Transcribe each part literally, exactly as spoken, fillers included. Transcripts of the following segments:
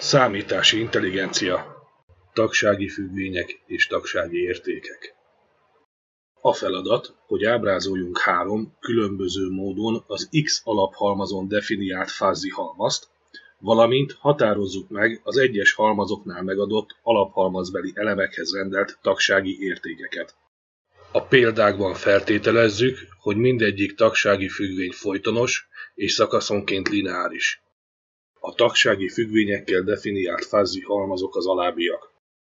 Számítási intelligencia, tagsági függvények és tagsági értékek. A feladat, hogy ábrázoljunk három különböző módon az X alaphalmazon definiált fuzzy halmazt, valamint határozzuk meg az egyes halmazoknál megadott alaphalmazbeli elemekhez rendelt tagsági értékeket. A példákban feltételezzük, hogy mindegyik tagsági függvény folytonos és szakaszonként lineáris. A tagsági függvényekkel definiált fuzzy halmazok az alábbiak.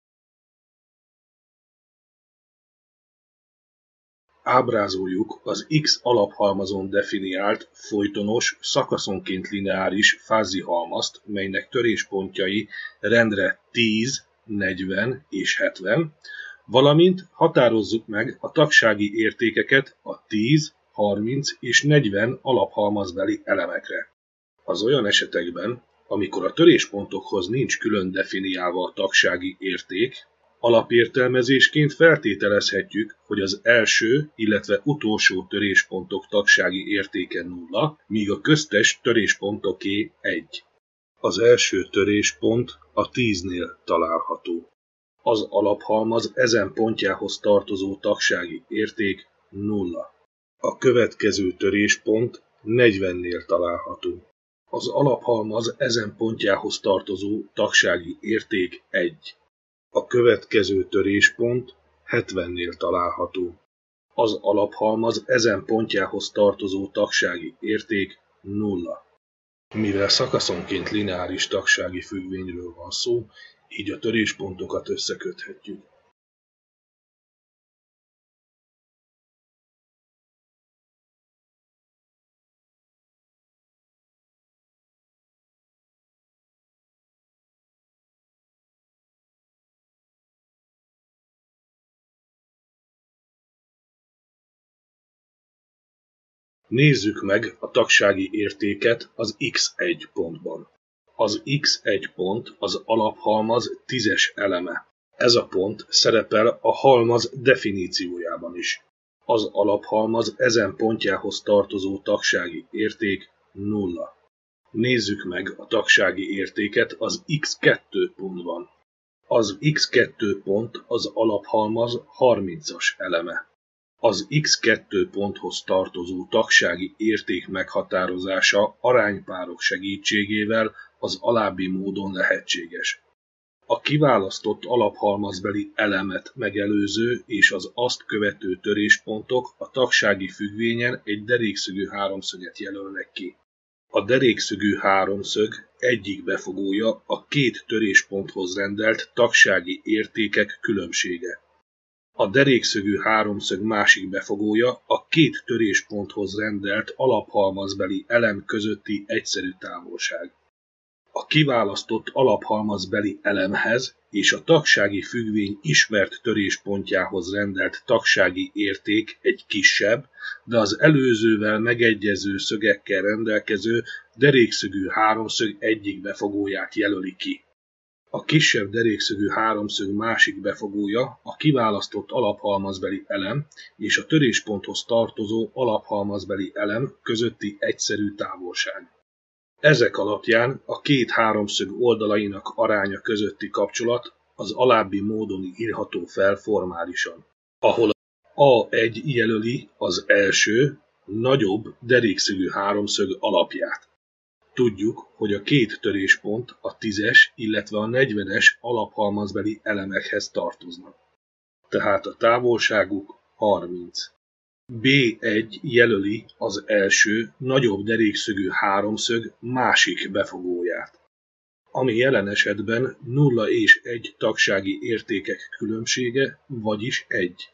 Ábrázoljuk az X alaphalmazon definiált, folytonos, szakaszonként lineáris fuzzy halmazt, melynek töréspontjai rendre tíz, negyven és hetven, valamint határozzuk meg a tagsági értékeket a tíz, harminc és negyven alaphalmazbeli elemekre. Az olyan esetekben, amikor a töréspontokhoz nincs külön definiálva a tagsági érték, alapértelmezésként feltételezhetjük, hogy az első, illetve utolsó töréspontok tagsági értéke nulla, míg a köztes töréspontoké egy. Az első töréspont a tíznél található. Az alaphalmaz ezen pontjához tartozó tagsági érték nulla. A következő töréspont negyvennél található. Az alaphalmaz ezen pontjához tartozó tagsági érték egy. A következő töréspont hetvennél található. Az alaphalmaz ezen pontjához tartozó tagsági érték nulla. Mivel szakaszonként lineáris tagsági függvényről van szó, így a töréspontokat összeköthetjük. Nézzük meg a tagsági értéket az X egy pontban. Az X egy pont az alaphalmaz tízes eleme. Ez a pont szerepel a halmaz definíciójában is. Az alaphalmaz ezen pontjához tartozó tagsági érték nulla. Nézzük meg a tagsági értéket az X kettő pontban. Az X kettő pont az alaphalmaz harmincas eleme. Az X kettő ponthoz tartozó tagsági érték meghatározása aránypárok segítségével az alábbi módon lehetséges. A kiválasztott alaphalmazbeli elemet megelőző és az azt követő töréspontok a tagsági függvényen egy derékszögű háromszöget jelölnek ki. A derékszögű háromszög egyik befogója a két törésponthoz rendelt tagsági értékek különbsége. A derékszögű háromszög másik befogója a két törésponthoz rendelt alaphalmazbeli elem közötti egyszerű távolság. A kiválasztott alaphalmazbeli elemhez és a tagsági függvény ismert töréspontjához rendelt tagsági érték egy kisebb, de az előzővel megegyező szögekkel rendelkező derékszögű háromszög egyik befogóját jelöli ki. A kisebb derékszögű háromszög másik befogója a kiválasztott alaphalmazbeli elem és a törésponthoz tartozó alaphalmazbeli elem közötti egyszerű távolság. Ezek alapján a két háromszög oldalainak aránya közötti kapcsolat az alábbi módon írható fel formálisan, ahol A egy jelöli az első, nagyobb derékszögű háromszög alapját. Tudjuk, hogy a két töréspont a tízes, illetve a negyvenes alaphalmazbeli elemekhez tartoznak. Tehát a távolságuk harminc. B egy jelöli az első, nagyobb derékszögű háromszög másik befogóját, ami jelen esetben nulla és egy tagsági értékek különbsége, vagyis egy.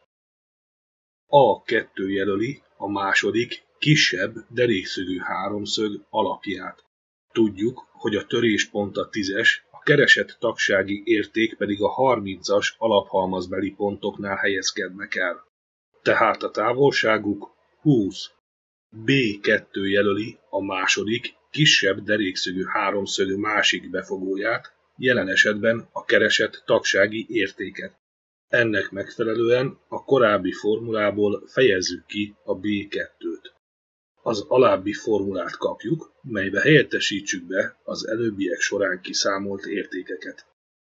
A kettő jelöli a második, kisebb derékszögű háromszög alapját. Tudjuk, hogy a töréspont a tízes, a keresett tagsági érték pedig a harmincas alaphalmazbeli pontoknál helyezkednek el. Tehát a távolságuk húsz. B kettő jelöli a második, kisebb derékszögű háromszög másik befogóját, jelen esetben a keresett tagsági értéket. Ennek megfelelően a korábbi formulából fejezzük ki a B kettőt. Az alábbi formulát kapjuk, melybe helyettesítsük be az előbbiek során kiszámolt értékeket.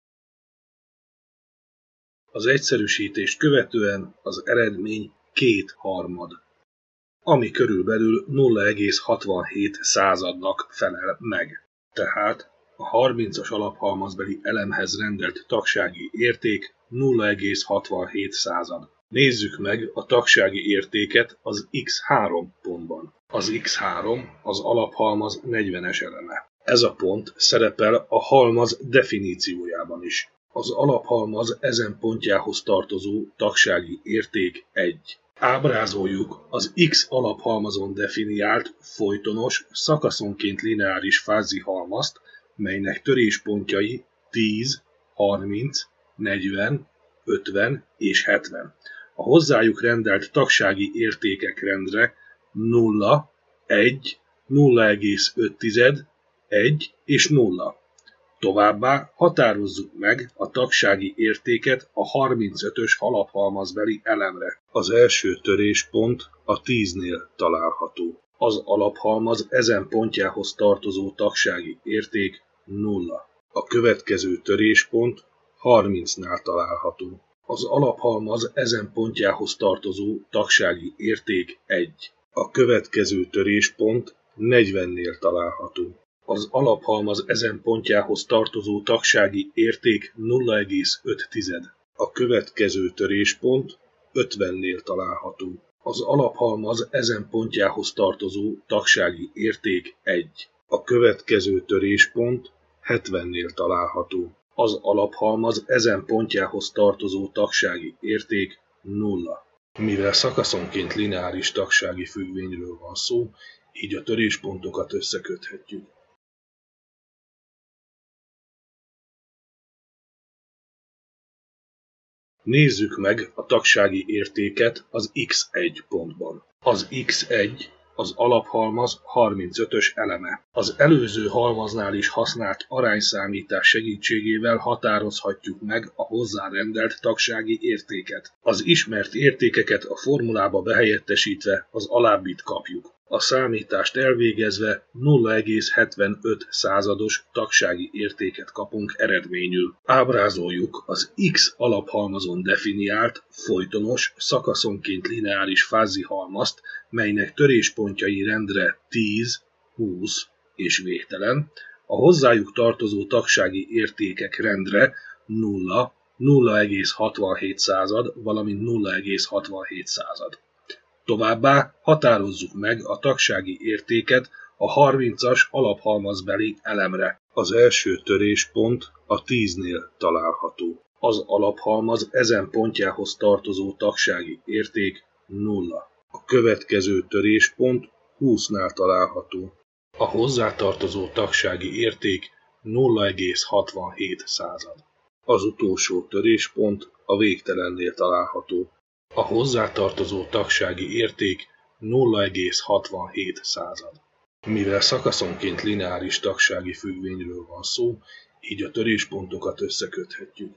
Az egyszerűsítést követően az eredmény kétharmad, ami körülbelül nulla egész hatvanhét századnak felel meg. Tehát a harmincas alaphalmazbeli elemhez rendelt tagsági érték nulla egész hatvanhét század. Nézzük meg a tagsági értéket az iksz három pontban. Az iksz három az alaphalmaz negyvenes eleme. Ez a pont szerepel a halmaz definíciójában is. Az alaphalmaz ezen pontjához tartozó tagsági érték egy. Ábrázoljuk az X alaphalmazon definiált, folytonos, szakaszonként lineáris fázihalmazt, melynek töréspontjai tíz, harminc, negyven, ötven és hetven. A hozzájuk rendelt tagsági értékek rendre nulla, egy, nulla egész öt, egy és nulla. Továbbá határozzuk meg a tagsági értéket a harmincötös alaphalmazbeli elemre. Az első töréspont a tíznél található. Az alaphalmaz ezen pontjához tartozó tagsági érték nulla. A következő töréspont harmincnál található. Az alaphalmaz ezen pontjához tartozó tagsági érték egy. A következő töréspont negyvennél található. Az alaphalmaz ezen pontjához tartozó tagsági érték nulla egész öt. A következő töréspont ötvennél található. Az alaphalmaz ezen pontjához tartozó tagsági érték egy. A következő töréspont hetvennél található. Az alaphalmaz ezen pontjához tartozó tagsági érték nulla. Mivel szakaszonként lineáris tagsági függvényről van szó, így a töréspontokat összeköthetjük. Nézzük meg a tagsági értéket az iksz egy pontban. Az iksz egy az alaphalmaz harmincötös eleme. Az előző halmaznál is használt arányszámítás segítségével határozhatjuk meg a hozzárendelt tagsági értéket. Az ismert értékeket a formulába behelyettesítve az alábbit kapjuk. A számítást elvégezve nulla egész hetvenöt százados tagsági értéket kapunk eredményül. Ábrázoljuk az X alaphalmazon definiált, folytonos, szakaszonként lineáris fázihalmazt, melynek töréspontjai rendre tíz, húsz és végtelen, a hozzájuk tartozó tagsági értékek rendre nulla, nulla egész hatvanhét század, valamint nulla egész hatvanhét század. Továbbá határozzuk meg a tagsági értéket a harmincas alaphalmazbeli elemre. Az első töréspont a tíznél található. Az alaphalmaz ezen pontjához tartozó tagsági érték nulla. A következő töréspont húsznál található. A hozzátartozó tagsági érték nulla egész hatvanhét század. Az utolsó töréspont a végtelennél található. A hozzátartozó tagsági érték nulla egész hatvanhét század. Mivel szakaszonként lineáris tagsági függvényről van szó, így a töréspontokat összeköthetjük.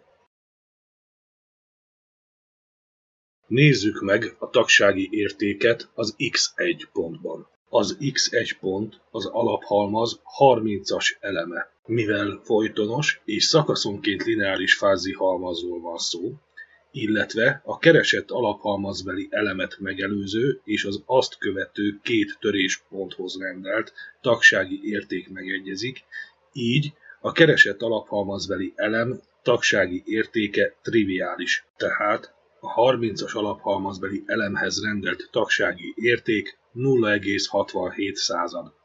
Nézzük meg a tagsági értéket az iksz egy pontban. Az iksz egy pont az alaphalmaz harmincas eleme. Mivel folytonos és szakaszonként lineáris fázihalmazról van szó, illetve a keresett alaphalmazbeli elemet megelőző és az azt követő két törésponthoz rendelt tagsági érték megegyezik, így a keresett alaphalmazbeli elem tagsági értéke triviális, tehát a harmincas alaphalmazbeli elemhez rendelt tagsági érték nulla egész hatvanhét század.